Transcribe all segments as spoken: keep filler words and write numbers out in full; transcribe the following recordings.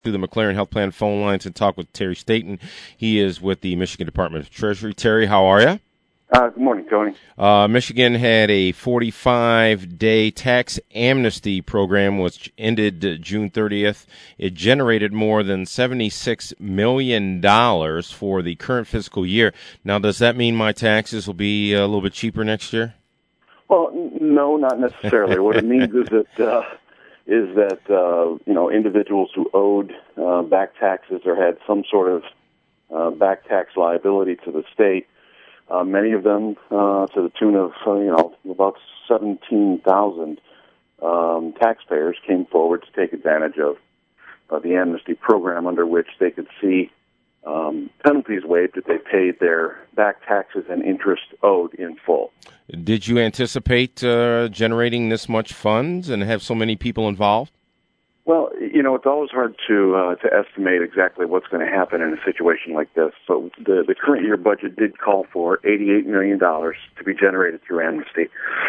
To the McLaren Health Plan phone lines and talk with Terry Staton. He is with the Michigan Department of Treasury. Terry, how are you? Uh, good morning, Tony. Uh, Michigan had a forty-five day tax amnesty program which ended June thirtieth. It generated more than seventy-six million dollars for the current fiscal year. Now, does that mean my taxes will be a little bit cheaper next year? Well, no, not necessarily. What it means is that uh, is that uh, you know individuals who owed uh, back taxes or had some sort of uh, back tax liability to the state, uh, many of them uh, to the tune of uh, you know about seventeen thousand um, taxpayers came forward to take advantage of uh, the amnesty program, under which they could see um, penalties waived if they paid their back taxes and interest owed in full. Did you anticipate uh, generating this much funds and have so many people involved? Well, you know, it's always hard to uh, to estimate exactly what's going to happen in a situation like this. So the, the current year budget did call for eighty-eight million dollars to be generated through amnesty.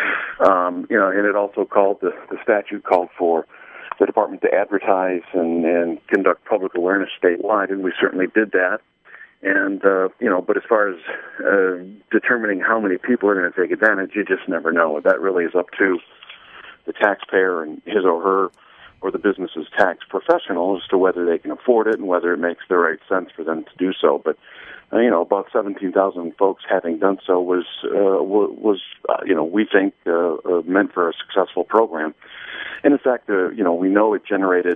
Um, you know, and it also called, the, the statute called for the department to advertise and, and conduct public awareness statewide, and we certainly did that. And, uh, you know, but as far as uh, determining how many people are going to take advantage, you just never know. That really is up to the taxpayer and his or her or the business's tax professional as to whether they can afford it and whether it makes the right sense for them to do so. But, uh, you know, about seventeen thousand folks having done so was, uh, was uh, you know, we think uh, uh, meant for a successful program. And, in fact, uh, you know, we know it generated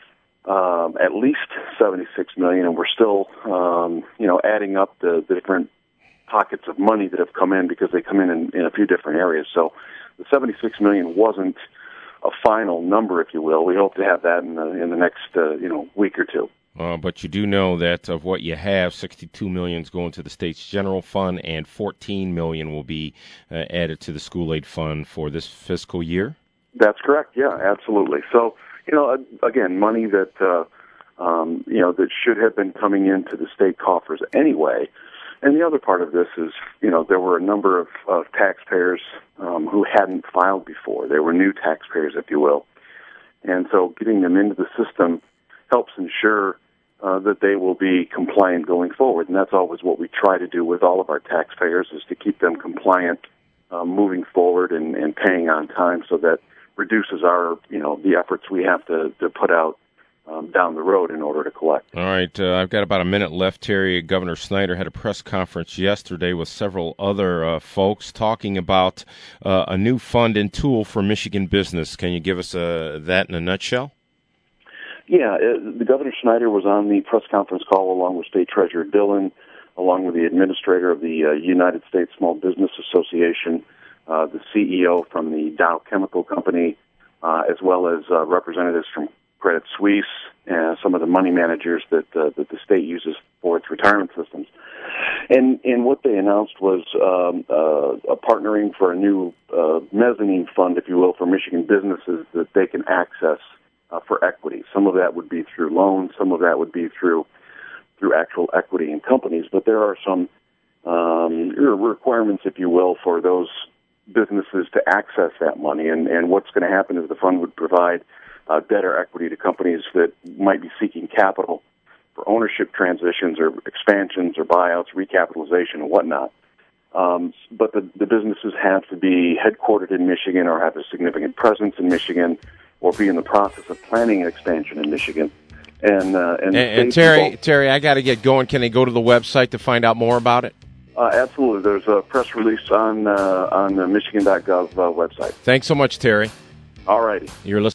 Um, at least seventy-six million dollars, and we're still, um, you know, adding up the, the different pockets of money that have come in because they come in, in in a few different areas. So the seventy-six million dollars wasn't a final number, if you will. We hope to have that in the, in the next, uh, you know, week or two. Uh, but you do know that of what you have, sixty-two million dollars is going to the state's general fund, and fourteen million dollars will be uh, added to the school aid fund for this fiscal year? That's correct, yeah, absolutely. So, you know, again, money that, uh, um, you know, that should have been coming into the state coffers anyway. And the other part of this is, you know, there were a number of, of taxpayers um, who hadn't filed before. They were new taxpayers, if you will. And so getting them into the system helps ensure uh, that they will be compliant going forward. And that's always what we try to do with all of our taxpayers, is to keep them compliant uh, moving forward and, and paying on time, so that reduces our, you know, the efforts we have to, to put out um, down the road in order to collect. All right, uh, I've got about a minute left, Terry. Governor Snyder had a press conference yesterday with several other uh, folks talking about uh, a new fund and tool for Michigan business. Can you give us uh, that in a nutshell? Yeah, uh, the Governor Snyder was on the press conference call along with State Treasurer Dillon, along with the administrator of the uh, United States Small Business Association, Uh, the C E O from the Dow Chemical Company, uh, as well as uh, representatives from Credit Suisse and some of the money managers that uh, that the state uses for its retirement systems. And and what they announced was um, uh, a partnering for a new uh, mezzanine fund, if you will, for Michigan businesses that they can access uh, for equity. Some of that would be through loans, some of that would be through through actual equity in companies. But there are some um, requirements, if you will, for those businesses to access that money. And, and what's going to happen is the fund would provide uh, debt or equity to companies that might be seeking capital for ownership transitions or expansions or buyouts, recapitalization and whatnot. Um, but the, the businesses have to be headquartered in Michigan or have a significant presence in Michigan or be in the process of planning an expansion in Michigan. And, uh, and, and, and Terry, Terry, I got to get going. Can they go to the website to find out more about it? Uh, absolutely. There's a press release on uh, on the Michigan dot gov uh, website. Thanks so much, Terry. All righty. You're listening.